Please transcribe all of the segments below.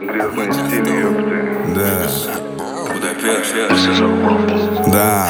Грязный стиль, ёпты. Да.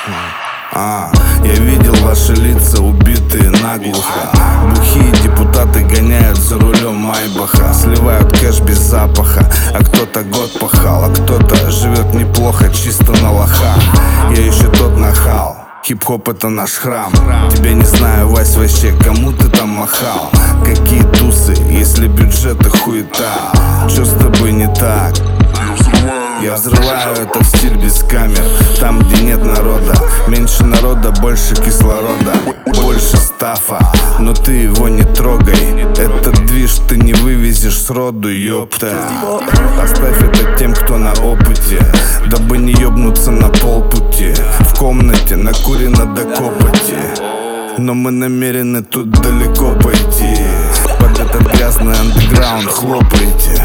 Я видел ваши лица, убитые наглухо. Бухие депутаты гоняют за рулем Майбаха, сливают кэш без запаха. А кто-то год пахал, а кто-то живет неплохо, чисто на лоха. Я еще тот нахал. Хип-хоп — это наш храм. Тебя не знаю, Вась, вообще, кому ты там махал? Какие тусы, если бюджет и хуета? Чё с тобой не так? Я взрываю этот стиль без камер. Там, где нет народа, меньше народа, больше кислорода, больше стафа, но ты его не трогай. Этот движ ты не вывезешь сроду, ёпта. Оставь это тем, кто на опыте, дабы не ёбнуться на полпути. В комнате накурено до копоти, но мы намерены тут далеко пойти. Под этот грязный андеграунд хлопайте.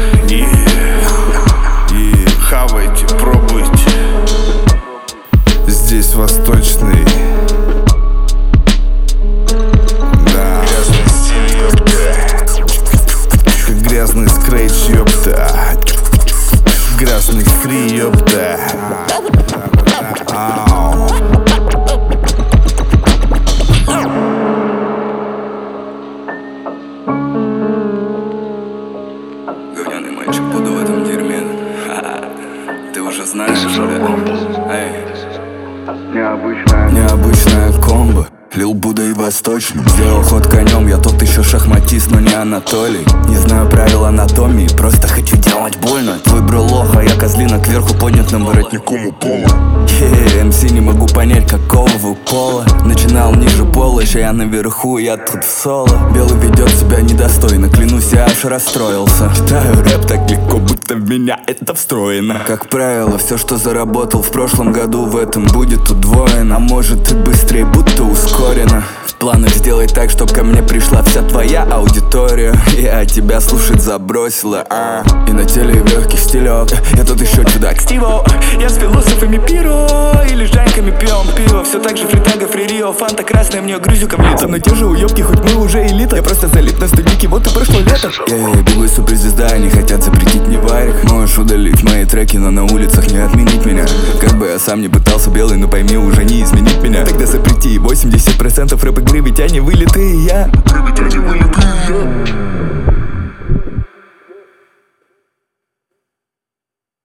Хавайте, пробуйте. Здесь восточный. Да. Грязный стиль, ёпта. Как грязный скретч, ёпта. Грязный фри, ёпта. Говняный мальчик, буду в этом дерьме. Ты уже знаешь, что ли? Эй. Необычная комбо. Лил Будда и Восточный. Сделал ход конем, я тот еще шахматист, но не Анатолий. Не знаю правил анатомии, просто хочу делать больно. Твой бро лох, а я козлина кверху поднятым воротником у пола. МС не могу понять, какого вы пола. Начинал ниже пола, еще я наверху, я тут в соло. Белый ведет себя недостойно, клянусь, я аж расстроился. Читаю рэп так легко, будто в меня это встроено. Как правило, все, что заработал в прошлом году, в этом будет удвоено. А может и быстрее, будто ускорено. В планах сделать так, чтоб ко мне пришла вся твоя аудитория. Я тебя слушать забросила, И на теле в легких стилек. Я тут еще чудак Стиво. Я с философами пиро. Или с Жаньками пьем пиво. Все так же фритага, фририо. Фанта красная, мне грузюка в лицо. Но те же уебки, хоть мы уже элита. Я просто залип на студике, вот и прошло лето. Я бегу суперзвезда, они хотят запретить мне варик. Можешь удалить мои треки, но на улицах не отменить меня. Как бы я сам не пытался белый, но пойми, уже не изменить меня. Тогда запрети 80% рэп-игры, ведь они вылитые я.